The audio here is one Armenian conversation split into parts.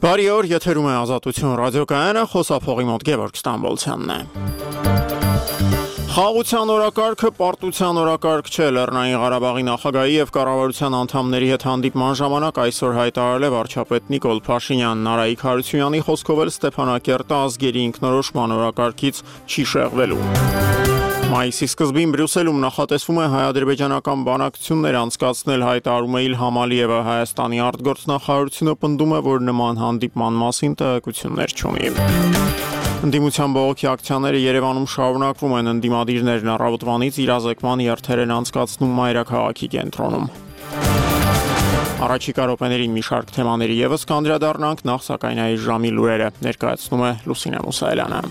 Բարի օր, եթերում է Ազատություն ռադիոկայանը, խոսափողի մոտ Գևորգ Ստամբոլցյանն է։ Խաղաղության օրակարգը պարտության օրակարգ չէ, Լեռնային Ղարաբաղի նախագահի եւ կառավարության անդամների հետ հանդիպման ժամանակ այսօր հայտարարել է վարչապետ Նիկոլ Փաշինյանն։ Արայիկ Հարությունյանի խոսքով էլ Ստեփանակերտը ազգերի ինքնորոշման օրակարգից չի շեղվելու։ Մայիսի սկզբին Բրյուսելում նախատեսվում է հայ-ադրբեջանական բանակցություններ անցկացնել, հայտարարում է Իլհամ Ալիևը։ Հայաստանի արտգործնախարարությունը պնդում է, որ նման հանդիպման մասին տեղեկություններ չունի։ Ընդդիմության բողոքի ակցիաները Երևանում շարունակվում են, ընդդիմադիրներն առավոտվանից իրազեկման երթեր են անցկացնում մայրաքաղաքի կենտրոնում։ Առաջիկա րոպեներին մի շարք թեմաների ևս կանդրադառնանք, նախ սակայն այս ժամի լուրերը ներկայացնում է Լուսինե Մուսայելյանը։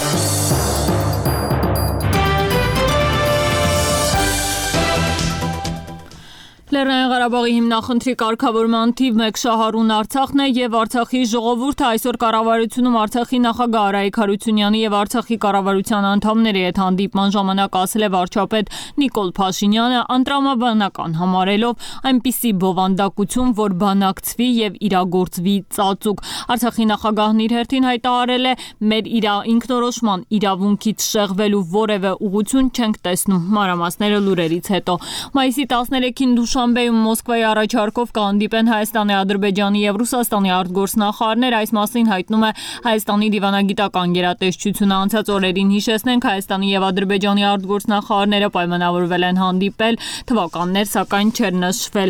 Լեռնային Ղարաբաղի հիմնախնդրի կարգավորման թիվ 1 շահառուն Արցախն է եւ Արցախի ժողովուրդը այսօր կառավարությունում Արցախի նախագահ Արայիկ Հարությունյանի եւ Արցախի կառավարության անդամների հետ հանդիպման ժամանակ ասել է վարչապետ Նիկոլ Փաշինյանը, անտրամաբանական համարելով այնպիսի բովանդակություն, որ բանակցվի եւ իրագործվի ծածուկ։ Արցախի նախագահն իր հերթին հայտարարել է, մեր ինքնորոշման իրավունքից շեղվելու որևէ ուղղություն չենք տեսնում։ Մանրամասները լուրերից հետո։ Մայիսի 13-ին Դուշանբեում Մոսկվայի առաջարկով կհանդիպեն Հայաստանի, Ադրբեջանի եւ Ռուսաստանի արտգործնախարարներ, այս մասին հայտնում է Հայաստանի դիվանագիտական գերատեսչությունը։ Անցած օրերին հիշեցնենք, Հայաստանի եւ Ադրբեջանի արտգործնախարարները պայմանավորվել են հանդիպել, թվականներ սակայն չէր նշվել։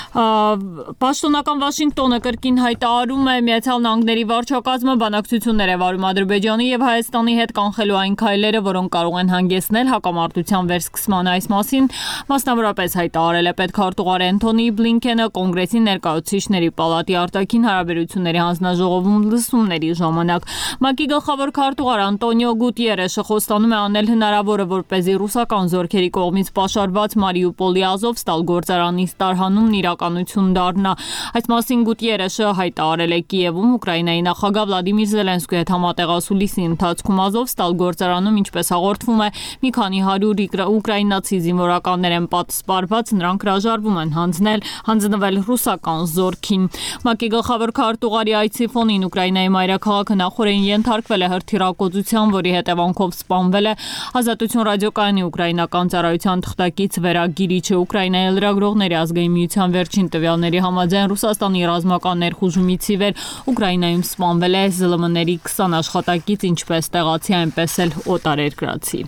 Պաշտոնական Վաշինգտոնը կրկին հայտարարում է, Միացյալ Նահանգների վարչակազմը բանակցություններ է վարում Ադրբեջանի եւ Հայաստանի հետ կանխելու այն քայլերը, որոնք կարող են հանգեցնել հակամարտության վերսկսման։ Այս մասին մասնավորապես հայտարարել է Քարտուղար Էնթոնի Բլինքենը Կոնգրեսի ներկայացուցիչների պալատի արտաքին հարաբերությունների հանձնաժողովում լսումների ժամանակ։ ՄԱԿ-ի գլխավոր քարտուղար Անտոնիո Գուտիերեշը խոստանում է անել հնարավորը, որպեսզի ռուսական զորքերի կողմից պաշարված Մարիուպոլի Ազովստալ գործարանի տարհանումն իրականություն դառնա։ Այս մասին Գուտիերեշը հայտարարել է Կիևում Ուկրաինայի նախագահ Վլադիմիր Զելենսկիի հետ համատեղասուլիսի ընթացքում Ազովստալ գործարանում, ինչպես հաղորդվում է, մի քանի 100 ուկրաինացի զինվորականներ են պատսպարված, նրանք հրաժարվում են հանձնվել ռուսական զորքին։ ՄԱԿ-ի գլխավոր քարտուղարի այցի ֆոնին Ուկրաինայի մայրաքաղաքը նախորդին ենթարկվել է հրթիռակոծության, որի հետևանքով սպանվել է Ազատություն ռադիոկայանի ուկրաինական ծառայության թղթակից Վերա Գիրիչը։ Ուկրաինայի լրագրողների ազգային միության վերջին տվյալների համաձայն ռուսաստանի ռազմական ներխուժումից ի վեր Ուկրաինայում սպանվել է ԶԼՄ-ների 20 աշխատակից, ինչպես տեղացի, այնպես էլ օտարերկրացի։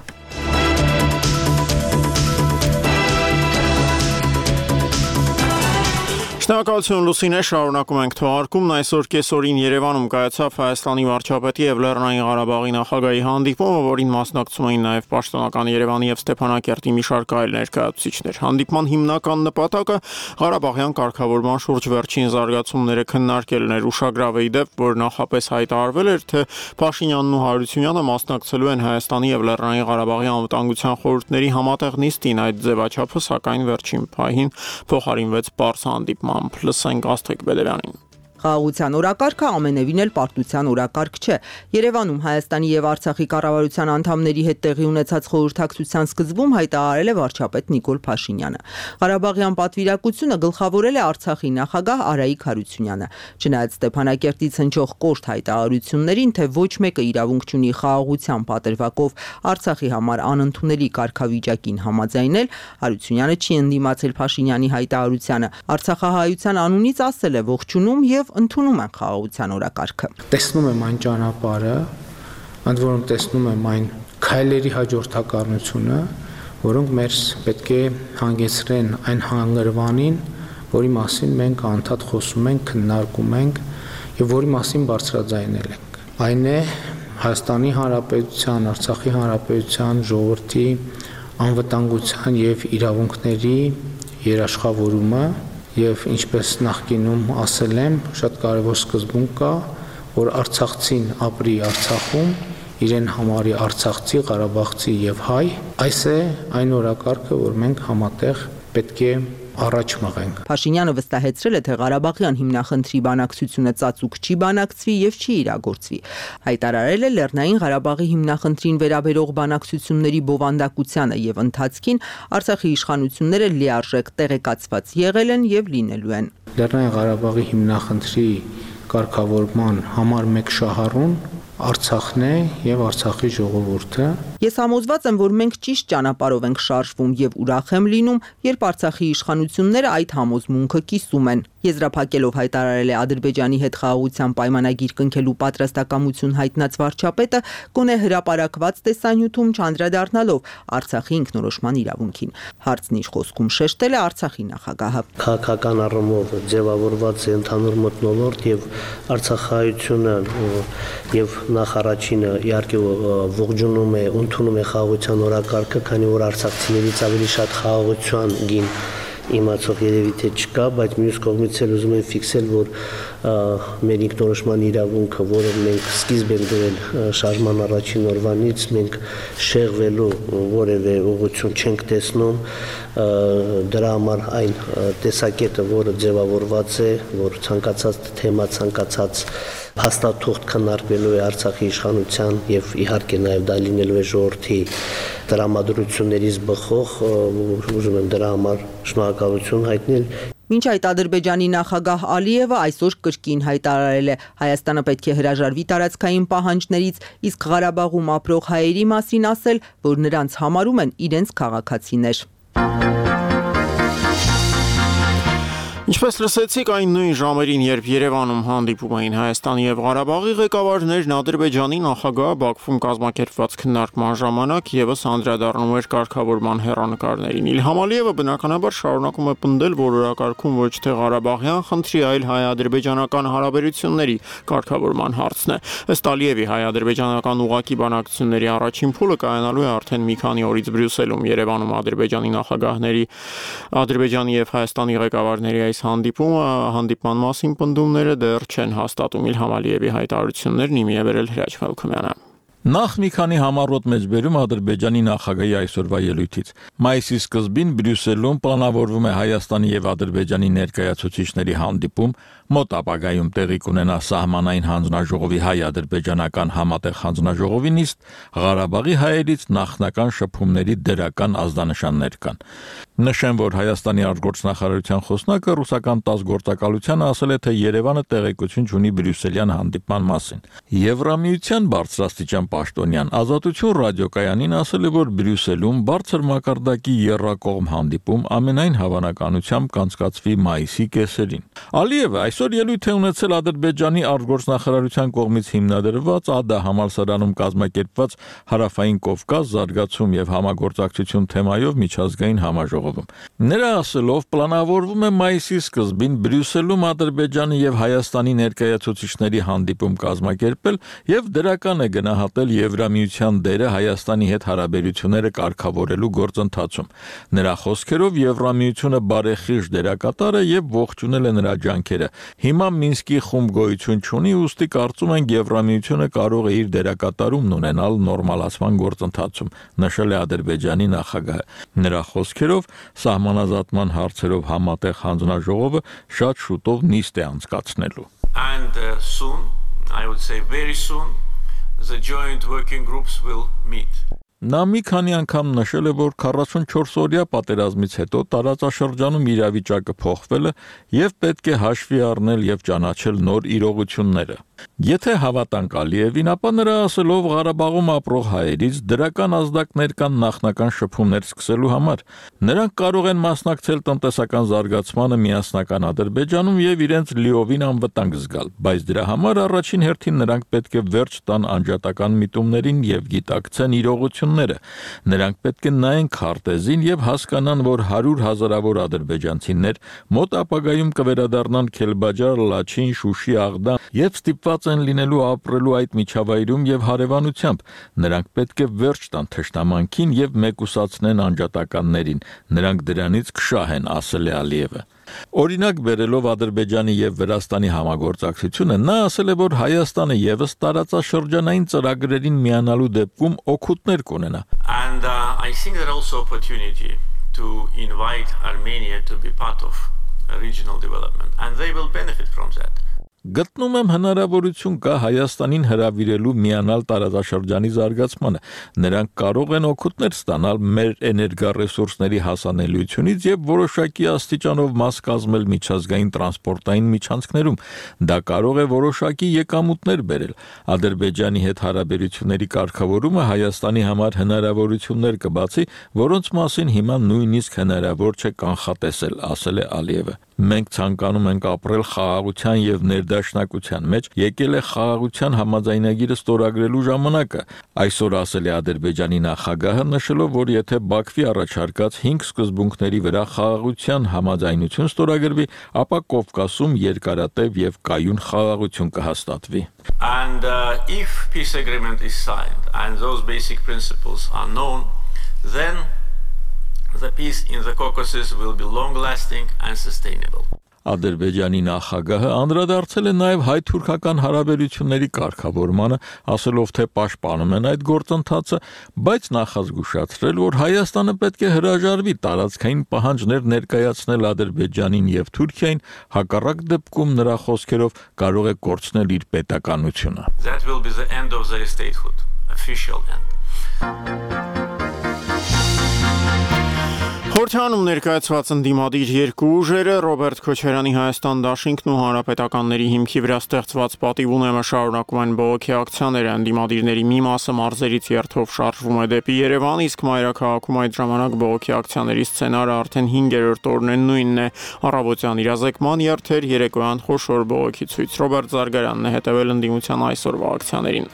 Շնորհակալություն Լուսինե, շարունակում ենք թողարկումն։ Այսօր կեսօրին Երևանում կայացավ Հայաստանի վարչապետի եւ Լեռնային Ղարաբաղի նախագահի հանդիպումը, որին մասնակցում էին նաեւ պաշտոնական Երևանի եւ Ստեփանակերտի մի շարք այլ ներկայացուցիչներ։ Հանդիպման հիմնական նպատակը Ղարաբաղյան կարգավորման շուրջ վերջին զարգացումները քննարկելն էր։ Ուշագրավ է իդեպ, որ նախապես հայտարարվել էր, թե Փաշինյանն ու Հարությունյանը մասնակցելու են Հայաստանի եւ Լեռնային Ղարաբաղի անվտանգության խորհուրդների համատեղ նիստին։ Այդ ձևաչափը սակայն վերջին պահին փոխարինվեց պարզ հանդիպման։ Լսենք Աստղիկ Բեդևյանին։ Խաղաղության օրակարգը ամենևին էլ պարտության օրակարգ չէ։ Երևանում Հայաստանի եւ Արցախի կառավարության անդամների հետ տեղի ունեցած խորհրդակցության սկզբում հայտարարել է վարչապետ Նիկոլ Փաշինյանը։ Ղարաբաղյան պատվիրակությունը գլխավորել է Արցախի նախագահ Արայիկ Հարությունյանը։ Չնայած Ստեփանակերտից հնչող կոշտ հայտարարություններին, թե ոչ մեկը իրավունք չունի խաղաղության պատրվակով Արցախի համար անընդունելի կարգավիճակին համաձայնել, Հարությունյանը չի ընդդիմացել Փաշինյանի հայտարարությանը։ Արցախահայության անունից ասել է ողջունում եւ ընդունում են խաղաղության օրակարգը։ Տեսնում եմ այն ճանապարհը, ընդ որում տեսնում եմ այն քայլերի հաջորդականությունը, որոնք մեզ պետք է հանգեցրեն այն հանգրվանին, որի մասին մենք անդադ խոսում ենք, քննարկում ենք եւ որի մասին բարձրաձայնել ենք։ Այն է Հայաստանի Հանրապետության, Արցախի Հանրապետության ժողովրդի անվտանգության եւ իրավունքների երաշխավորումը Եվ ինչպես նախկինում ասել եմ, շատ կարևոր սկզբունք կա, որ արցախցին ապրի Արցախում, իրեն համարի արցախցի, ղարաբաղցի եւ հայ, այս է այն օրակարգը, որ մենք համատեղ պետք է առաջ մղենք։ Փաշինյանը վստահեցրել է, թե Ղարաբաղյան հիմնախնդրի բանակցությունը ծածուկ չի բանակցվի եւ չի իրագործվի։ Հայտարարել է Լեռնային Ղարաբաղի հիմնախնդրին վերաբերող բանակցությունների բովանդակությանը եւ ընթացքին Արցախի իշխանությունները լիարժեք տեղեկացված եղել են եւ լինելու են։ Լեռնային Ղարաբաղի հիմնախնդրի կարգավորման համար մեկ շահառուն Արցախն է եւ Արցախի ժողովուրդը։ Ես համոզված եմ, որ մենք ճիշտ ճանապարհով ենք շարժվում եւ ուրախ եմ լինում, երբ Արցախի իշխանությունները այդ համոզմունքը կիսում են։ Եզրափակելով հայտարարել է Ադրբեջանի հետ խաղաղության պայմանագիր կնքելու պատրաստակամություն հայտնած վարչապետը, գոնե հրապարակված տեսանյութում չանդրադառնալով Արցախի ինքնորոշման իրավունքին։ Հարցն իր խոսքում շեշտել է Արցախի նախագահը։ Քաղաքական առումով ձևավորված է ընդհանուր մթնոլորտ եւ Արցախայությունը եւ նախ առաջինը իհարկե ողջունում է, ընդունում է խաղաղության օրակարգը, քանի որ արցախցիներից ավելի շատ խաղաղության գին իմացող երևի թե չկա, բայց մյուս կողմից էլ ուզում եմ ֆիքսել, որ մեր ինքնորոշման իրավունքը, որը մենք սկիզբ ենք դրել շարժման առաջին օրվանից, մենք շեղվելու որևէ ուղղություն չենք տեսնում, դրա համար այն տեսակետը, որը ձևավորված է, որ ցանկացած թեմա, ցանկացած հաստատուղթ քննարկվելու է Արցախի իշխանության եւ իհարկե նաեւ դա լինելու է ժողովրդի տրամադրություններից բխող, ուզում եմ դրա համար շնորհակալություն հայտնել։ Մինչ այդ Ադրբեջանի նախագահ Ալիևը այսօր կրկին հայտարարել է Հայաստանը պետք է հրաժարվի տարածքային պահանջներից, իսկ Ղարաբաղում ապրող հայերի մասին ասել, որ նրանց համարում են իրենց քաղաքացիներ։ Ինչպես լսեցիք, այն նույն ժամերին, երբ Երևանում հանդիպում էին Հայաստանի եւ Ղարաբաղի ղեկավարներն, Ադրբեջանի նախագահը Բաքվում կազմակերպված քննարկման ժամանակ եւս անդրադառնում էր կարգավորման հեռանկարներին։ Իլհամ Ալիևը բնականաբար շարունակում է պնդել, որ օրակարգում ոչ թե Ղարաբաղյան խնդրի, այլ հայ-ադրբեջանական հարաբերությունների կարգավորման հարցն է։ Ըստ Ալիևի, հայ-ադրբեջանական ուղղակի բանակցությունների առաջին փուլը կայանալու է արդեն մի քանի օրից Բրյուսելում։ Երևանում Ադրբեջանի նախագահների, Ադրբեջանի եւ Հայաստանի ղեկավարների հանդիպման մասին պնդումները դեռ չեն հաստատում։ Իլհամ Ալիևի հայտարարություններն իմի է բերել Հրաչ Մելքումյանը։ Նախ մի քանի համառոտ մեջբերում Ադրբեջանի նախագահի այսօրվա ելույթից։ Մայիսի սկզբին Բրյուսելում պլանավորվում է Հայաստանի եւ Ադրբեջանի ներկայացուցիչների հանդիպում, մոտ ապագայում տեղի կունենա սահմանային հանձնաժողովի հայ-ադրբեջանական համատեղ հանձնաժողովի նիստ, Ղարաբաղի հայերից նախնական շփումների դրական ազդանշաններ կան։ Նշեմ, որ Հայաստանի արտգործնախարարության խոսնակը ռուսական ՏԱՍՍ գործակալությանը ասել է, թե Երևանը տեղեկություն չունի Բրյուսելյան հանդիպման մասին։ Եվրամիության բարձրաստիճան պաշտոնյան Ազատություն ռադիոկայանին ասել է, որ Բրյուսելում բարձր մակարդակի եռակողմ հանդիպում ամենայն հավանականությամբ կանցկացվի մայիսի կեսերին։ Ալիևը այսօր ելույթ է ունեցել Ադրբեջանի արտգործնախարարության կողմից հիմնադրված ԱԴԱ համալսարանում կազմակերպված Հարավային Կովկաս զարգացում եւ համագործակցություն թեմայով միջազգային համաժողովում։ Նրա ասելով, պլանավորվում է մայիսի սկզբին Բրյուսելում Ադրբեջանի եւ Հայաստանի ներկայացուցիչների հանդիպում կազմակերպել եւ դրական է գնահատել Եվրամիության դերը Հայաստանի հետ հարաբերությունները կարգավորելու գործընթացում։ Նրա խոսքերով Եվրամիությունը բարեխիղճ դերակատար է եւ ողջունել է նրա ջանքերը։ Հիմա Մինսկի խումբ գոյություն չունի, ուստի կարծում ենք Եվրամիությունը կարող է իր դերակատարումն ունենալ նորմալացման գործընթացում, նշել է Ադրբեջանի նախագահը։ Նրա խոսքերով սահմանազատման հարցերով համատեղ հանձնաժողովը շատ շուտով նիստ է անցկացնելու։ And soon, I would say very soon, the joint working groups will meet. Նա մի քանի անգամ նշել է, որ 44-օրյա պատերազմից հետո տարածաշրջանում իրավիճակը փոխվել է եւ պետք է հաշվի առնել եւ ճանաչել նոր իրողությունները։ Եթե հավատանք Ալիևին, ապա նրա ասելով Ղարաբաղում ապրող հայերից դրական ազդակներ կան նախնական շփումներ սկսելու համար։ Նրանք կարող են մասնակցել տնտեսական զարգացմանը միասնական Ադրբեջանում եւ իրենց լիովին անվտանգ զգալ, բայց դրա համար առաջին հերթին նրանք պետք է վերջ տան անջատական միտումներին եւ գիտակցեն իրողությունները։ Նրանք պետք է նայեն քարտեզին եւ հասկանան, որ 100 հազարավոր ադրբեջանցիներ մոտ ապագայում կվերադառնան Քելբաջար, Լաչին, Շուշի, Աղդամ եւ ստիպված են լինելու ապրելու այդ միջավայրում եւ հարևանությամբ։ Նրանք պետք է վերջ տան թշնամանքին եւ մեկուսացնեն անջատականներին։ Նրանք դրանից կշահեն, ասել է Ալիևը։ Օրինակ բերելով Ադրբեջանի եւ Վրաստանի համագործակցությունը, նա ասել է, որ Հայաստանը եւս տարածաշրջանային ծրագրերին միանալու դեպքում օգուտներ կունենա։ And I think there also opportunity to invite Armenia to be part of regional development, and they will benefit from that. Գտնում եմ հնարավորություն կա Հայաստանին հրավիրելու միանալ տարածաշրջանի զարգացմանը։ Նրանք կարող են օգուտներ ստանալ մեր էներգառեսուրսների հասանելիությունից եւ որոշակի աստիճանով մաս կազմել միջազգային տրանսպորտային միջանցքներում։ Դա կարող է որոշակի եկամուտներ բերել։ Ադրբեջանի հետ հարաբերությունների կարգավորումը Հայաստանի համար հնարավորություններ կբացի, որոնց մասին հիմա նույնիսկ հնարավոր չէ կանխատեսել, ասել է Ալիևը։ Մենք ցանկանում ենք ապրել խաղաղության եւ ներդաշնակության մեջ, եկել է խաղաղության համաձայնագիրը ստորագրելու ժամանակը, այսօր ասել է Ադրբեջանի նախագահը, նշելով, որ եթե Բաքվի առաջարկած 5 սկզբունքների վրա խաղաղության համաձայնություն ստորագրվի, ապա Կովկասում երկարատև եւ կայուն խաղաղություն կհաստատվի։ And if peace agreement is signed and those basic principles are known, then the peace in the Caucasus will be long-lasting and sustainable. Ադրբեջանի նախագահը անդրադարձել է նաև հայ-թուրքական հարաբերությունների կարգավորմանը, ասելով, թե պաշտպանում են այդ գործընթացը, բայց նախազգուշացրել, որ Հայաստանը պետք է հրաժարվի տարածքային պահանջներ ներկայացնել Ադրբեջանին եւ Թուրքիային, հակառակ դեպքում նրա խոսքերով կարող է կորցնել իր պետականությունը։ That will be the end of their statehood, official end. Խորհրդանում ներկայացված ընդդիմադիր երկու ուժերը Ռոբերտ Քոչարյանի Հայաստան դաշինքն ու հանրապետականների հիմքի վրա ստեղծված պատիվ ունեմը շարունակում են բողոքի ակցիաները, ընդդիմադիրների մի մասը մարզերից երթով շարժվում է դեպի Երևան, իսկ մայրաքաղաքում այդ ժամանակ բողոքի ակցիաների սցենարը արդեն 5-րդ օրն է նույնն է՝ առավոտյան իրազեկման երթեր, երեկոյան խոշոր բողոքի ցույց։ Ռոբերտ Զարգարյանն է հետևել ընդդիմության այսօրվա ակցիաներին։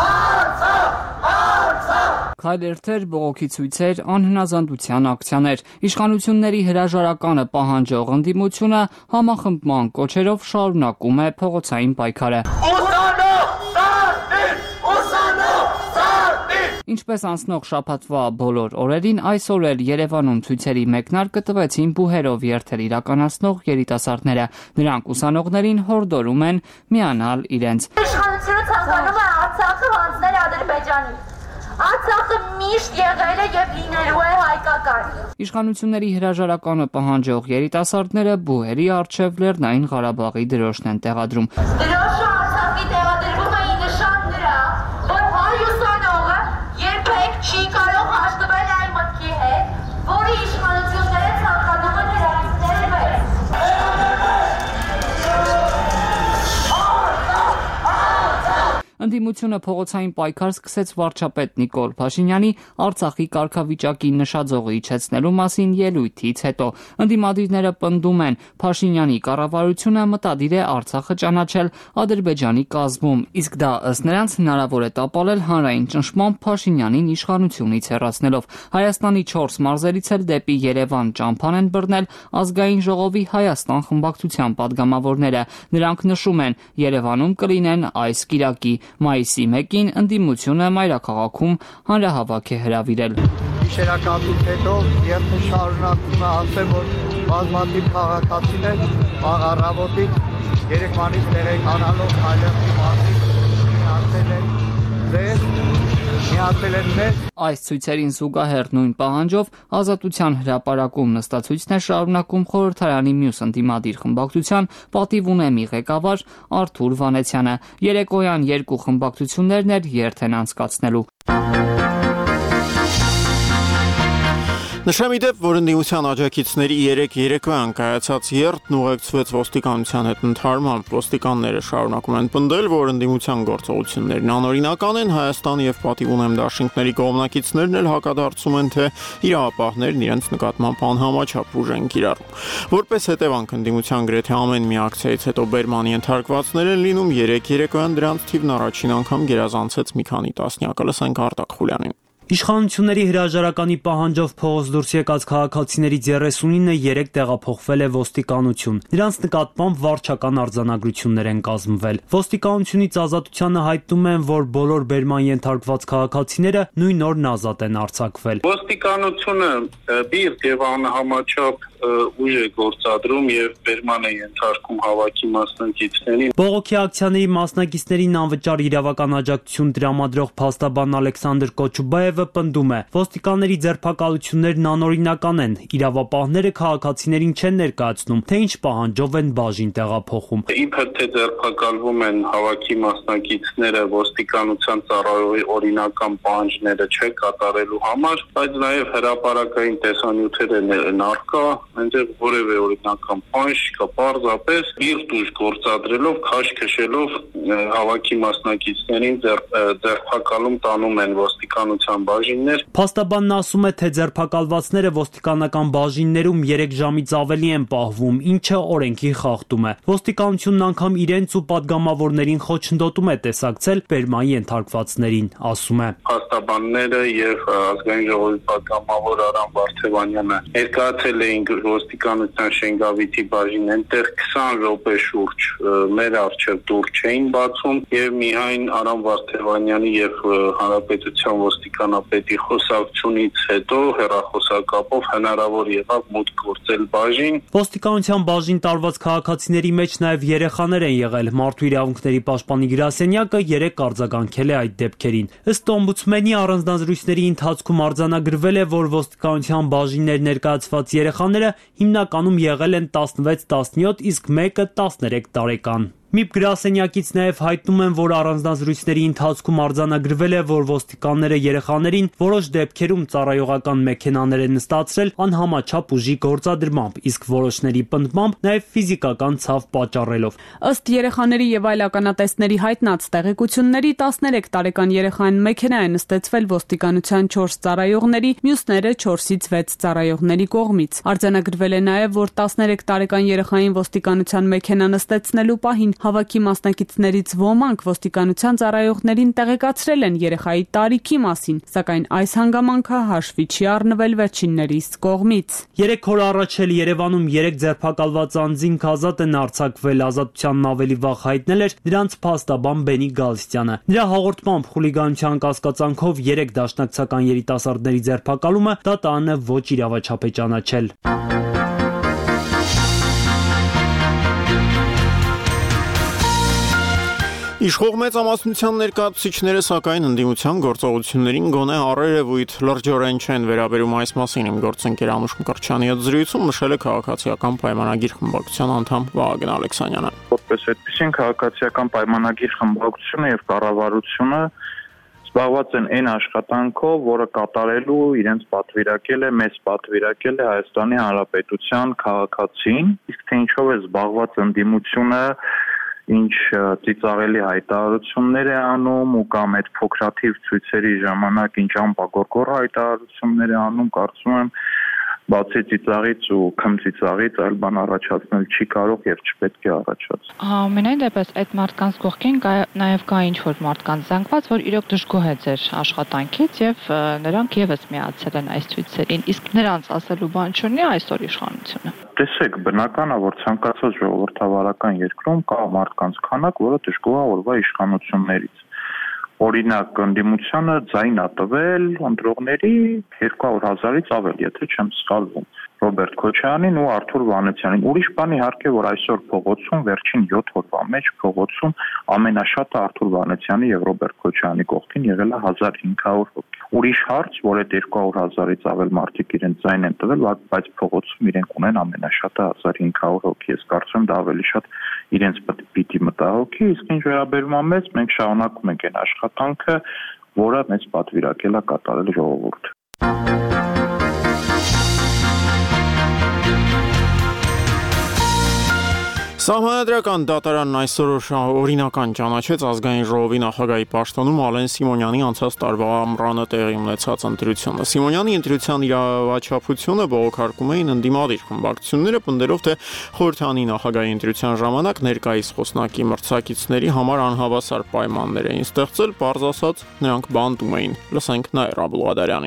Քայլերթեր, բողոքի ցույցեր, անհնազանդության ակցիաներ, իշխանությունների հրաժարականը պահանջող ընդդիմությունը համախմբման կոչերով շարունակում է փողոցային պայքարը։ Ինչպես անցնող շաբաթվա բոլոր օրերին, այսօր էլ Երևանում ցույցերի մեկնարկը տվեցին բուհերով երթեր իրականացնող երիտասարդները։ Նրանք ուսանողներին հորդորում են միանալ իրենց։ Իշխանությունը ցանկանում է Արցախը հանձնել Ադրբեջանին։ Արցախը միշտ եղել է եւ լինելու է հայկական։ Իշխանությունների հրաժարականը պահանջող երիտասարդները բուհերի առջև Լեռնային Ղարաբաղի դրոշն են տեղադրում։ Դրոշը Արցախի տեղադրվում է ի նշան դրա, որ հայ ուսանողը երբեք չի կարող հաշտվել այն մտքի հետ, որի իշխանությունները ցանկանում են հրավիրել մեզ։ Ընդդիմությունը փողոցային պայքար սկսեց վարչապետ Նիկոլ Փաշինյանի Արցախի կարգավիճակի նշաձողը իջեցնելու մասին ելույթից հետո։ Ընդդիմադիրները պնդում են, Փաշինյանի կառավարությունը մտադիր է Արցախը ճանաչել Ադրբեջանի կազմում, իսկ դա ըստ նրանց հնարավոր է տապալել հանրային ճնշմամբ Փաշինյանին իշխանությունից հեռացնելով։ Հայաստանի 4 մարզերից էլ դեպի Երևան ճամփան են բռնել ազգային ժողովի Հայաստան խմբակցության падգամավորները։ Նրանք նշում են, Երևանում կլինեն այս կիրակի Մայիսի 1-ին ընդդիմությունը մայրաքաղաքում հանրահավաք է հրավիրել։ Գիշերակապից հետո երթը շարունակում է, ասեմ, որ բազմաթիվ քաղաքացիներ առավոտից Երևանից տեղեկանալով այլևս մարդիկ միացել են մեզ։ Այս ցույցերին զուգահեռ նույն պահանջով Ազատության հրապարակում նստացույցն է շարունակում խորհրդարանի մյուս ընդդիմադիր խմբակցության պատիվ ունեմի ղեկավար Արթուր Վանեցյանը։ Երեկոյան երկու խմբակցություններն էլ երթ են անցկացնելու։ Նշեմ ի դեպ, որ ընդդիմության աջակիցների 3 երեկոյան կայացած երթն ուղեկցվեց ոստիկանության հետ ընդհարմամբ։ Ոստիկանները շարունակում են պնդել, որ ընդդիմության գործողություններն անօրինական են, Հայաստան եւ պատիվ ունեմ դաշինքների կողմնակիցներն էլ հակադարձում են, թե իրավապահներն իրենց նկատմամբ անհամաչափ ուժ են կիրառում։ Որպես հետևանք ընդդիմության գրեթե ամեն մի ակցիայից հետո բերման ենթարկվածներ են լինում, 3 երեկոյան դրանց թիվն առաջին անգամ գերազանցեց մի քանի տասնյակը։ Լսենք Արտակ Խուլյանին։ Իշխանությունների հրաժարականի պահանջով փողոց դուրս եկած քաղաքացիներից 39-ը 3 տեղափոխվել է ոստիկանություն։ Նրանց նկատմամբ վարչական արձանագրություններ են կազմվել։ Ոստիկանությունից Ազատությանը հայտնում են, որ բոլոր բերման ենթարկված քաղաքացիները նույն օրն ազատ են արձակվել։ Ոստիկանությունը բիրտ եւ անհամաչափ ուժ է գործադրում եւ բերման է ենթարկում հավաքի մասնակիցներին։ Բողոքի ակցիաների մասնակիցներին անվճար իրավական աջակցություն տրամադրող փաստաբան Ալեքսանդր Կոչուբաևը պնդում է. ոստիկանների ձերբակալություններն անօրինական են, իրավապահները քաղաքացիներին չեն ներկայացնում, թե ինչ պահանջով են բաժին տեղափոխում։ Իբր թե ձերբակալվում են հավաքի մասնակիցները ոստիկանության ծառայողի օրինական պահանջները չկատարելու համար, բայց նաև հրապարակային տեսանյութեր են առկա, այնտեղ որևէ օրինական պահանջ չկա, պարզապես բիրտ ուժ գործադրելով, քաշ քշելով հավաքի մասնակիցներին ձերբակալում տանում են ոստիկանության բաժիններ։ Փաստաբանն ասում է, թե ձերբակալվածները ոստիկանական բաժիններում 3 ժամից ավելի են պահվում, ինչը օրենքի խախտում է։ Ոստիկանությունն անգամ իրենց ու պատգամավորներին խոչընդոտում է տեսակցել բերման ենթարկվածներին, ասում է։ Փաստաբանները եւ ազգային ժողովի պատգամավոր Արամ Վարդևանյանը ներկայացել էին ոստիկանության Շենգավիթի բաժին, այնտեղ 20 րոպե շուրջ մեր առջև դուռ չէին բացում եւ միայն Արամ Վարդևանյանի եւ Հանրապետության ոստիկանապետի խոսակցությունից հետո հեռախոսակապով հնարավոր եղավ մուտք գործել բաժին։ Ոստիկանության բաժին տարված քաղաքացիների մեջ նաև երեխաներ են եղել։ Մարդու իրավունքների պաշտպանի գրասենյակը 3 արձագանքել է այդ դեպքերին։ Ըստ օմբուդսմենի առանձնազրույցների ընթացքում արձանագրվել է, որ ոստիկանության բաժիններ ներկայացված երեխաները հիմնականում եղել են 16-17, իսկ մեկը 13 տարեկան։ ՄԻՊ գրասենյակից նաև հայտնում են, որ առանձնազրույցների ընթացքում արձանագրվել է, որ ոստիկանները երեխաներին որոշ դեպքերում ծառայողական մեքենաներ են նստացրել անհամաչափ ուժի գործադրմամբ, իսկ որոշների պնդմամբ նաև ֆիզիկական ցավ պատճառելով։ Ըստ երեխաների եւ այլ ականատեսների հայտնած տեղեկությունների 13 տարեկան երեխան մեքենա է նստեցվել ոստիկանության 4 ծառայողների, մյուսները 4-ից 6 ծառայողների կողմից։ Արձանագրվել է նաև, որ 13 տարեկան երեխային ոստիկանության մեքենա նստեցնելու պահին հավաքի մասնակիցներից ոմանք ոստիկանության ծառայողներին տեղեկացրել են երեխայի տարիքի մասին, սակայն այս հանգամանքը հաշվի չի առնվել վերջիններիս կողմից։ 3 օր առաջ էլ Երևանում 3 ձերբակալված անձինք ազատ են արձակվել, ազատությանն ավելի վաղ հայտնել էր դրանց փաստաբան Բենի Գալստյանը։ Նրա հաղորդմամբ խուլիգանության կասկածանքով 3 դաշնակցական երիտասարդների ձերբակալումը ՏՏԱՆ-ը ոչ իրավաչափ է ճանաչել։ Իշխող մեծամասնության ներկայացուցիչները սակայն ընդդիմության գործողություններին գոնե առերևույթ լրջորեն չեն վերաբերում այս մասին իմ գործընկեր Անուշ Մկրտչյանի հետ զրույցում նշել է քաղաքացիական պայմանագիր խմբակցության անդամ Վահագն Ալեքսանյանը։ Որպես այդպիսին քաղաքացիական պայմանագիր խմբակցությունը եւ կառավարությունը զբաղված են այն աշխատանքով, որը կատարելու իրենց պատվիրակել է, մեզ պատվիրակել է Հայաստանի Հանրապետության քաղաքացին, իսկ թե ինչով է զբաղված ընդդիմությունը, ինչ ծիծաղելի հայտարարություններ է անում ու կամ այդ փոքրաթիվ ցույցերի ժամանակ ինչ ամպագորգոր հայտարարություններ է անում, կարծում եմ բացի ծիծաղից ու քմծիծաղից այլ բան առաջացնել չի կարող եւ չպետք է առաջացնի։ Ամենայն դեպս այդ մարդկանց կողքին նաեւ կա ինչ-որ մարդկանց զանգված, որ իրոք դժգոհ է ձեր աշխատանքից եւ նրանք եւս միացել են այս ցույցերին, իսկ նրանց ասելու բան չունի այսօր իշխանությունը։ Տեսեք, բնական է, որ ցանկացած ժողովրդավարական երկրում կա մարդկանց քանակ, որը դժգոհ է օրվա իշխանություններից։ Օրինակ, ընդդիմությանը ձայն ա տվել ընտրողների 200,000-ից ավել, եթե չեմ սխալվում, Ռոբերտ Քոչարյանին ու Արթուր Վանեցյանին։ Ուրիշ բան իհարկե, որ այսօր փողոցում վերջին 7 օրվա մեջ փողոցում ամենաշատը Արթուր Վանեցյանի եւ Ռոբերտ Քոչարյանի կողքին եղել է 1500 հոգի։ Ուրիշ հարց, որ այդ 200,000-ից ավել մարդիկ իրենց ձայն են տվել, բայց փողոցում իրենք ունեն ամենաշատը 1500 հոգի։ Ես կարծում եմ դա ավելի շատ իրենց պիտի մտահոգի, իսկ ինչ վերաբերում է մեզ, մենք շարունակում ենք այն աշխատանքը, որը մեզ պատվիրակել է կատարել ժողովուրդը։ Սահմանադրական դատարանն այսօր օրինական ճանաչեց ազգային ժողովի նախագահի պաշտոնում Ալեն Սիմոնյանի անցած տարվա ամռանը տեղի ունեցած ընտրությունը։ Սիմոնյանի ընտրության իրավաչափությունը բողոքարկում էին ընդդիմադիր խմբակցությունները, պնդելով, թե խորհրդանի նախագահի ընտրության ժամանակ ներկայիս խոսնակի մրցակիցների համար անհավասար պայմաններ էին ստեղծել, պարզ ասած, նրանք բանտում էին։ Լսենք Նաիրա Բուլղադարյանին։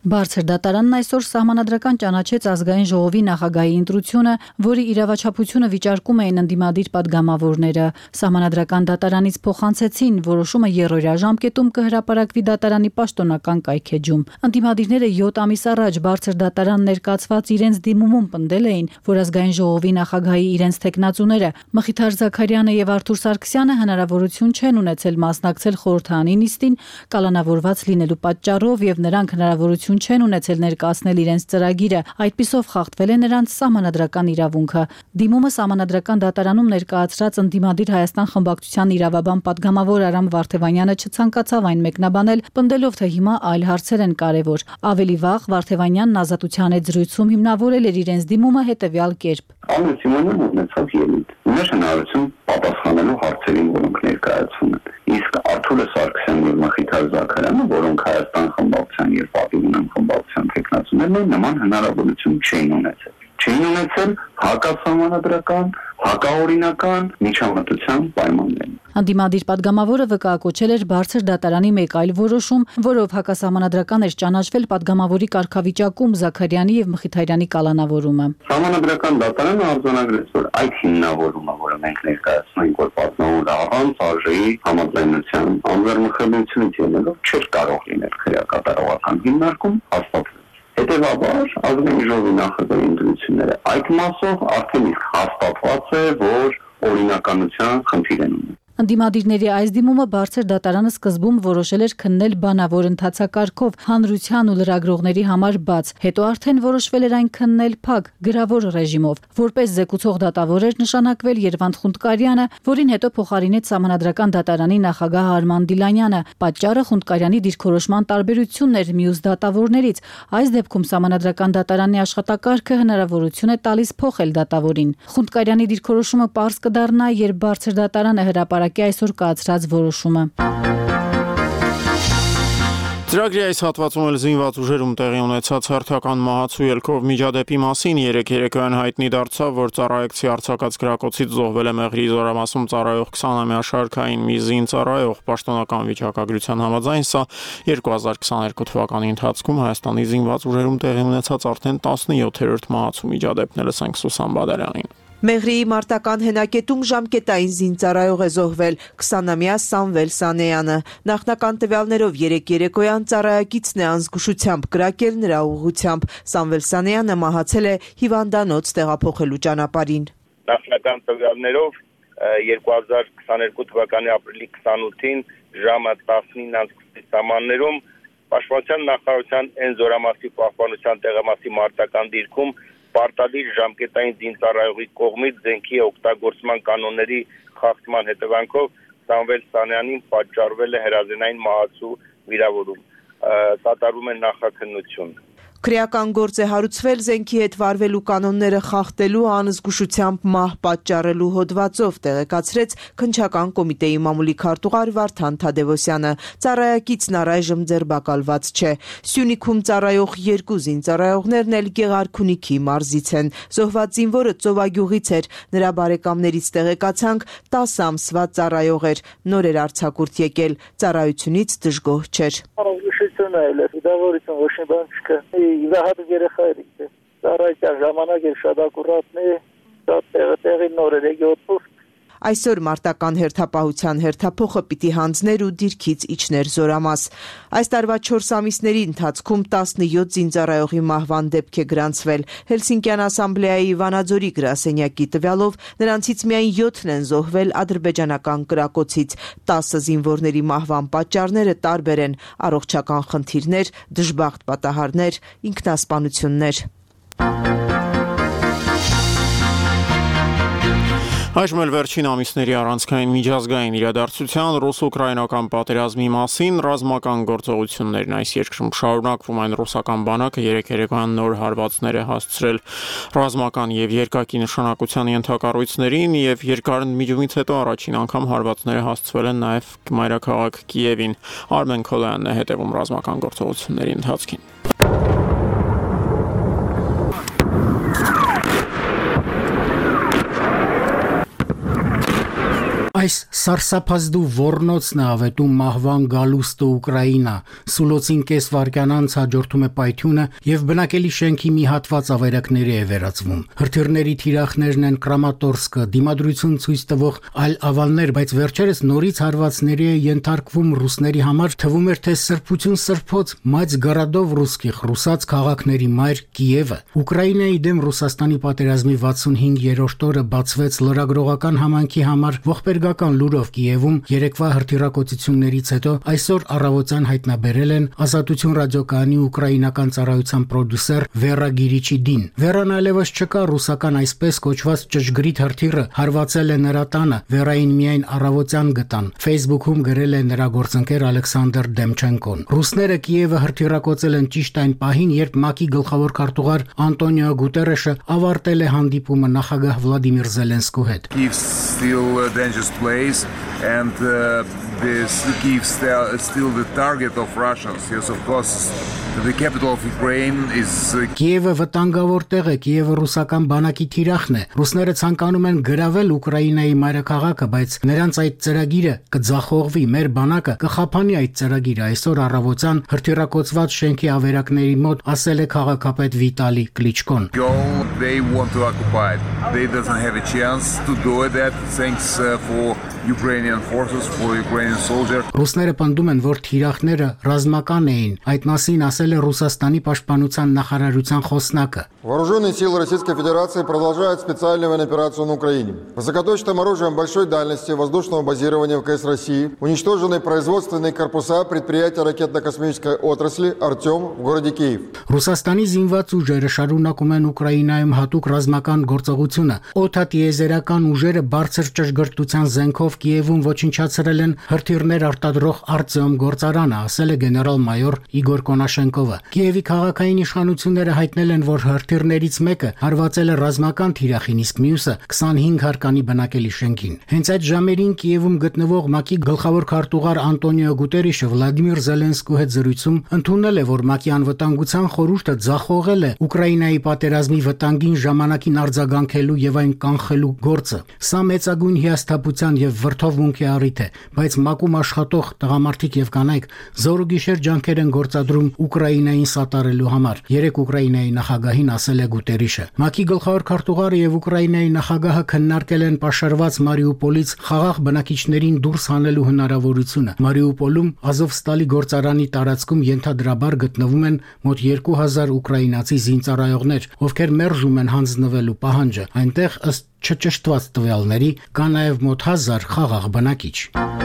Բարձր դատարանն այսօր սահմանադրական ճանաչեց ազգային ժողովի նախագահի ընտրությունը, որի իրավաչափությունը վիճարկում էին ընդդիմադիր падգամավորները։ Սահմանադրական դատարանից փոխանցեցին, որոշումը երրորդ ժամկետում կհրապարակվի դատարանի պաշտոնական կայքեջում։ Ընդդիմադիրները 7 ամիս առաջ բարձր դատարան ներկայացված իրենց դիմումում պնդել էին, որ ազգային ժողովի նախագահի իրենց տեխնացուները Մխիթար Զաքարյանը եւ Արթուր Սարգսյանը հնարավորություն չեն ունեցել մասնակցել խորհրդանի նիստին կալանավորված լինելու պատճառով եւ նրանք հնարավորություն չեն ունեցել ներկայացնել իրենց ծրագիրը, այդպիսով խախտվել է նրանց սահմանադրական իրավունքը։ Դիմումը սահմանադրական դատարանում ներկայացրած ընդդիմադիր Հայաստան խմբակցության իրավաբան падգամավոր Արամ Վարդևանյանը չցանկացավ այն մեկնաբանել, պնդելով, թե հիմա այլ հարցեր են կարևոր։ Ավելի վաղ Վարդևանյանն Ազատության հետ զրույցում հիմնավորել էր իրենց դիմումը հետևյալ կերպ. Ամեն Սիմոնյանը ունեցավ ելույթ։ Ուներ հնարավորություն պատասխանելու հարցերին, որոնք ներկայացվում են։ Իսկ Արթուրը Սարգսյանն եւ Մխիթար Զաքարյանը, որոնք Հայաստան խմբակցության եւ Պատիվունան խմբակցության տեխնացուներն են, նման հնարավորություն չէին ունեցել։ Չէին ունեցել հակասահմանադրական, հակաօրինական միջամտության պայմաններում։ Անդիմադիր падգամավորը վկայակոչել էր բարձր դատարանի մեկ այլ որոշում, որով հակասահմանադրական էր ճանաչվել падգամավորի կարգավիճակում Զաքարյանի եւ Մխիթարյանի կալանավորումը։ Սահմանադրական դատարանը արձանագրեց, որ այդ հիմնավորումը, որը մենք ներկայացնում ենք, որ падգամավորը առանց արժեի համաձայնության անվերմխելությունից ելնելով չէր կարող լինել քրեակատարողական հիմնարկում, հաստատվեց։ Հետևաբար, ազգային ժողովի նախագահի ընտրությունները այդ մասով արդեն իսկ հաստատված է, որ օրինականության խնդիր են ունենում։ Անդիմադիրների այս դիմումը բարձր դատարանը սկզբում որոշել էր քննել բանավոր ընթացակարգով հանրության ու լրագրողների համար բաց, հետո արդեն որոշվել էր այն քննել փակ գրավոր ռեժիմով։ Որպես զեկուցող դատավոր էր նշանակվել Երվանդ Խունդկարյանը, որին հետո փոխարինեց սահմանադրական դատարանի նախագահ Արման Դիլանյանը։ Պատճառը Խունդկարյանի դիրքորոշման տարբերությունն էր մյուս դատավորներից։ Այս դեպքում սահմանադրական դատարանի աշխատակարգը հնարավորություն է տալիս փոխել դատավորին։ Խունդկարյանի դիրքորոշումը պարզ կդառնա, երբ բարձր դատարանը հրապարակի այսօր կայացրած որոշումը։ Ծրագրի այս հատվածում էլ զինված ուժերում տեղի ունեցած հերթական մահացու ելքով միջադեպի մասին երեկոյան հայտնի դարձավ, որ ծառայեկցի արձակած գրակոցից զոհվել է Մեղրի զորամասում ծառայող 20-ամյա շարքային մի զինծառայող։ Պաշտոնական վիճակագրության համաձայն սա 2022 թվականի ընթացքում Հայաստանի զինված ուժերում տեղի ունեցած արդեն 17-րդ մահացու միջադեպն է, լսենք Սուսան Բադալյանին։ Մեղրիի մարտական հենակետում ժամկետային զինծառայող է զոհվել 20-ամյա Սամվել Սանեյանը։ Նախնական տվյալներով երեկոյան ծառայակիցն է անզգուշությամբ կրակել նրա ուղղությամբ։ Սամվել Սանեյանը մահացել է հիվանդանոց տեղափոխելու ճանապարհին։ Նախնական տվյալներով 2022 թվականի ապրիլի 28-ին ժամը 19:20 սահմաններում Պաշտպանության նախարարության N զորամասի պահպանության տեղամասի մարտական դիրքում պարտադիր ժամկետային զինծառայողի կողմից զենքի օգտագործման կանոնների խախտման հետևանքով Սամվել Սանյանին պատճառվել է հրազենային մահացու վիրավորում։ Կատարվում է նախաքննություն։ Քրեական գործ է հարուցվել զենքի հետ վարվելու կանոնները խախտելու անզգուշությամբ մահ պատճառելու հոդվածով, տեղեկացրեց քննչական կոմիտեի մամուլի քարտուղար Վարդան Թադևոսյանը։ Ծառայակիցն առայժմ ձերբակալված չէ։ Սյունիքում ծառայող 2 զինծառայողներն էլ Գեղարքունիքի մարզից են։ Զոհված զինվորը Ծովագյուղից էր։ Նրա բարեկամներից տեղեկացանք 10 ամսվա ծառայող էր։ Նոր էր արձակուրդ եկել։ Ծառայությունից դժգոհ չէր։ Իվահատ երեխա էր ինքը, ծառայության ժամանակ էր շատ ակուրատնի, շատ տեղի նոր էր եկի Այսօր մարտական հերթապահության հերթափոխը պիտի հանձներ ու դիրքից իջներ զորամաս։ Այս տարվա 4 ամիսների ընթացքում 17 զինծառայողի մահվան դեպք է գրանցվել։ Հելսինկյան ասամբլեայի Վանաձորի գրասենյակի տվյալով նրանցից միայն 7-ն են զոհվել ադրբեջանական կրակոցից։ 10 զինվորների մահվան պատճառները տարբեր են՝ առողջական խնդիրներ, դժբախտ պատահարներ, ինքնասպանություններ։ Այժմ էլ վերջին ամիսների առանցքային միջազգային իրադարձության ռուս-ուկրաինական պատերազմի մասին ռազմական գործողություններն այս երկրում շարունակվում են։ Ռուսական բանակը երեկոյան նոր հարվածներ է հասցրել ռազմական եւ երկակի նշանակության ենթակառույցներին եւ երկար միջումից հետո առաջին անգամ հարվածները հասցվել են նաեւ մայրաքաղաք Կիևին։ Արմեն Քոլյանն է հետևում ռազմական գործողությունների ընթացքին։ Այս սարսափազդու ոռնոցն է ավետում մահվան գալուստը Ուկրաինա, Սուլոցին կես վայրկյան անց հաջորդում է պայթյունը եւ բնակելի շենքի մի հատված ավերակների է վերածվում։ Հրթիռների թիրախներն են Կրամատորսկը, դիմադրություն ցույց տվող այլ ավաններ, բայց վերջերս նորից հարվածների է ենթարկվում ռուսների համար, թվում էր թե սրբություն սրբոց, մայց գարադով ռուսկիխ, ռուսաց քաղաքների մայր Կիևը։ Ուկրաինայի դեմ Ռուսաստանի պատերազմի 65-րդ օրը բացվեց լրագրողական համանքի համար ողբերգական լուրով Կիևում երեկվա հրթիռակոծություններից հետո այսօր առավոտյան հայտնաբերել են Ազատություն ռադիոկայանի ուկրաինական ծառայության պրոդյուսեր Վերա Գիրիչիդին։ Վերան այլևս չկա, ռուսական այսպես կոչված ճշգրիտ հրթիռը հարվածել է նրա տանը, Վերային միայն առավոտյան գտան։ Facebook-ում գրել է նրա գործընկեր Ալեքսանդր Դեմչենկոն։ Ռուսները Կիևը հրթիռակոծել են ճիշտ այն պահին, երբ ՄԱԿ-ի գլխավոր քարտուղար Անտոնիո Գուտերեշը ավարտել է հանդիպումը նախագահ Վլադիմիր Զելենսկու հետ։ And this Kyiv still the target of Russians. Yes, of course, the capital of Ukraine is Կիևը վտանգավոր տեղ է, Կիևը ռուսական բանակի թիրախն է։ Ռուսները ցանկանում են գրավել Ուկրաինայի մայրաքաղաքը, բայց նրանց այդ ծրագիրը կձախողվի։ Մեր բանակը կխափանի այդ ծրագիրը։ Այսօր առավոտյան հրթիռակոծված շենքի ավերակների մոտ ասել է քաղաքապետ Վիտալի Կլիչկոն։ They want to occupy it. They doesn't have a chance to do that. Thanks for Ukrainian forces, for Ukrainian soldiers. Ռուսները պնդում են, որ թիրախները ռազմական էին։ Այդ մասին ասել է Ռուսաստանի պաշտպանության նախարարության խոսնակը։ Вооруженные силы Российской Федерации продолжают специальную военную операцию на Украине. Высокоточным оружием большой дальности воздушного базирования ВКС России уничтожены производственные корпуса предприятия ракетно-космической отрасли «Артем» в городе Киев. Ռուսաստանի զինված ուժերը շարունակում են Ուկրաինայում հատուկ ռազմական գործողությունը։ Օդատիեզերական ուժերը բարձր ճշգրտության զենքով Կիևում ոչնչացրել են հրթիռներ արտադրող Արտեմ գործարանը, ասել է գեներալ-մայոր Իգոր Կոնաշենկովը։ Կիևի քաղաքային իշխանությունները հայտնել են, որ հրթիռներից մեկը հարվածել է ռազմական թիրախին, իսկ մյուսը 25 հարկանի բնակելի շենքին։ Հենց այդ ժամերին Կիևում գտնվող ՄԱԿ-ի գլխավոր քարտուղար Անտոնիո Գուտերեշը Վլադիմիր Զելենսկու հետ զրույցում ընդունել է, որ ՄԱԿ-ի անվտանգության խորհուրդը ձախողել է Ուկրաինայի պատերազմի վտանգին ժամանակին արձագանքելու եւ այն կանխելու գործը։ Սա մեծագույն հիասթափության եւ վրդովմունքի առիթ է, բայց ՄԱԿ-ում աշխատող տղամարդիկ եւ կանայք զորուգիշեր ջանքեր են գործադրում Ուկրաինային սատարելու համար։ Երեք Ուկրաինայի նախագահին ասել է Գուտերեշը։ ՄԱԿ-ի գլխավոր քարտուղարը եւ Ուկրաինայի նախագահը քննարկել են պաշարված Մարիուպոլից խաղաղ բնակիչներին դուրս հանելու հնարավորությունը։ Մարիուպոլում Ազովստալի գործարանի տարածքում ենթադրաբար գտնվում են մոտ 2000 ուկրաինացի զինծառայողներ, ովքեր մերժում են հանձնվելու պահանջը։ Այնտեղ ըստ չճշտված տվյալների կա նաև մոտ 1000 խաղաղ բնակիչ։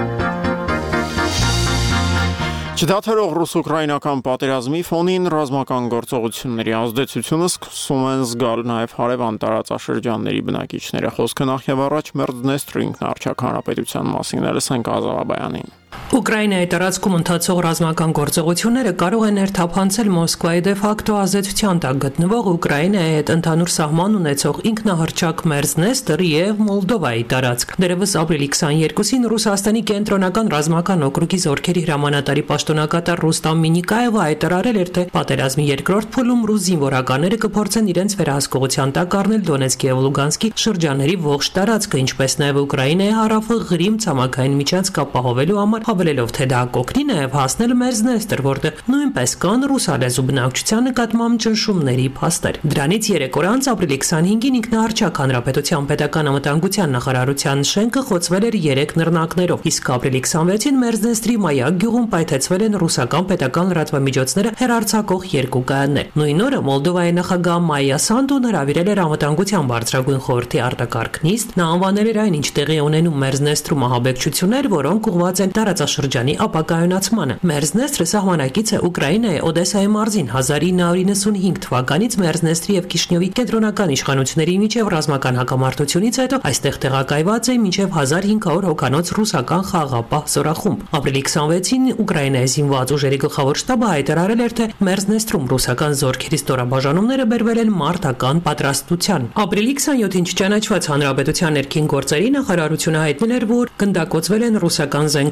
Չդադարող ռուս-ուկրաինական պատերազմի ֆոնին ռազմական գործողությունների ազդեցությունը սկսում են զգալ նաև հարևան տարածաշրջանների բնակիչները։ Խոսքը նախ եւ առաջ Մերձնեստրի ինքնաարչակ հանրապետության մասին լսենք Ազավաբյանին։ Ուկրաինայի տարածքում ընթացող ռազմական գործողությունները կարող են ներթափանցել Մոսկվայի դե ֆակտո ազդեցության տակ գտնվող Ուկրաինայի հետ ընդհանուր սահման ունեցող ինքնահռչակ Մերձնեստր եւ Մոլդովայի տարածք։ Դերևս ապրիլի 22-ին Ռուսաստանի կենտրոնական ռազմական օկրուգի զորքերի հրամանատարի պաշտոնակատար Ռուստամ Մինիկաևը հայտարարել էր, թե պատերազմի երկրորդ փուլում ռուս զինվորականները կփորձեն իրենց վերահսկողության տակ առնել Դոնեցկի եւ Լուգանսկի շրջանների ողջ տարածքը, ինչպես նաեւ Ուկրաինայի հարավը Ղրիմ ցամաքային միջանցք ապահովելու համար, հավելելով, թե դա կօգնի նաև հասնել Մերձնեստր, որտեղ նույնպես կան ռուսալեզու բնակչության նկատմամբ ճնշումների փաստեր։ Դրանից 3 օր անց ապրիլի 25-ին ինքնահռչակ հանրապետության պետական անվտանգության նախարարության շենքը խոցվել էր 3 նռնակներով, իսկ ապրիլի 26-ին Մերձնեստրի Մայակ գյուղում պայթեցվել են ռուսական պետական լրատվամիջոցները հեռարձակող 2 կայաններ։ Նույն օրը Մոլդովայի նախագահ Մայա Սանդուն հրավիրել էր անվտանգության բարձրագույն խորհրդի արտակարգ նիստ։ Նա անվանել էր այն, ինչ տեղի ունենում Մերձնեստրում ահաբեկչություններ, որոնք ուղղված են տարածաշրջանի ապակայունացմանը։ Մերձնեստրը սահմանակից է Ուկրաինայի Օդեսայի մարզին 1995 թվականից Մերձնեստրի եւ Կիշնյովի կենտրոնական իշխանությունների միջև ռազմական հակամարտությունից հետո այստեղ տեղակայված է մինչև 1500 հոգանոց ռուսական խաղաղապահ զորախումբ։ Ապրիլի 26-ին Ուկրաինայի զինված ուժերի գլխավոր շտաբը հայտարարել էր, թե Մերձնեստրում ռուսական զորքերի ստորաբաժանումները բերվել են մարտական պատրաստության։ Ապրիլի 27-ին չճանաչված հանրապետության ներքին գործերի նախարարությունը հայտնել էր, որ գնդակոծվել են ռուսական զենքով եւ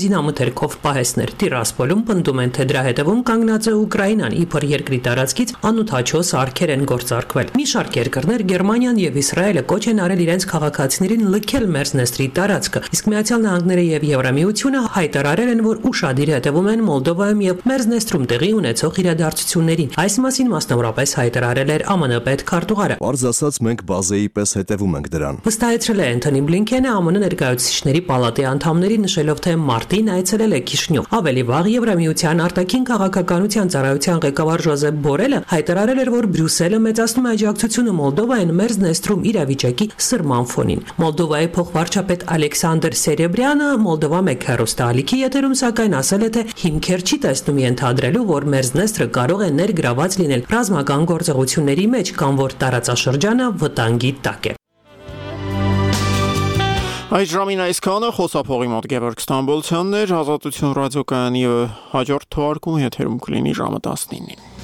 բենզինամթերքով պահեսներ։ Տիրասպոլում պնդում են, թե դրա հետևում կանգնած է Ուկրաինան, իբր երկրի տարածքից անօթաչո սարքեր են գործարկվել։ Մի շարք երկրներ Գերմանիան եւ Իսրայելը կոչ են արել իրենց քաղաքացիներին լքել Մերձնեստրի տարածքը, իսկ Միացյալ Նահանգները եւ Եվրամիությունը հայտարարել են, որ ուշադիր հետևում են Մոլդովայում եւ Մերձնեստրում տեղի ունեցող իրադարձություններին։ Այս մասին մասնավորապես հայտարարել էր ԱՄՆ պետքարտուղարը։ Պարզ ասած, մենք բազեի պես հետևում ենք դրան։ Վստահեցրել է Անթոնի Բլինքենը ԱՄՆ ներկայացուցիչների պալատի անդամներին, նշելով, թե մարտին այցելել է Քիշնև։ Ավելի վաղ Եվրամիության արտաքին քաղաքականության ծառայության ղեկավար Ժոզեփ Բորելը հայտարարել էր, որ Բրյուսելը մեծացնում է աջակցությունը Մոլդովային Մերձնեստրում իրավիճակի սրման ֆոնին։ Մոլդովայի փոխվարչապետ Ալեքսանդր Սերեբրյանը Մոլդովա մեկ հեռուստաալիքի եթերում սակայն ասել է, թե հիմքեր չի տեսնում ենթադրելու, որ Մերձնեստրը կարող է ներգրաված լինել ռազմական գործողությունների մեջ կամ որ տարածաշրջանը վտանգի տակ է։ Այս ժամին այսքանը խոսափողի մոտ Գևորգ Ստամբոլցյանն էր, Ազատություն ռադիոկայանի հաջորդ թողարկումը եթերում կլինի ժամը 19-ին։